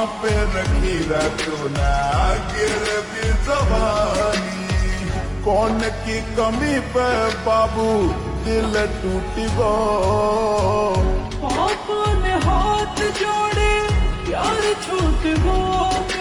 पे रखी रखो ना गिरवी जवानी। कौन की कमी पे बाबू दिल टूट गो। पापा ने हाथ जोड़े प्यार छूट गो।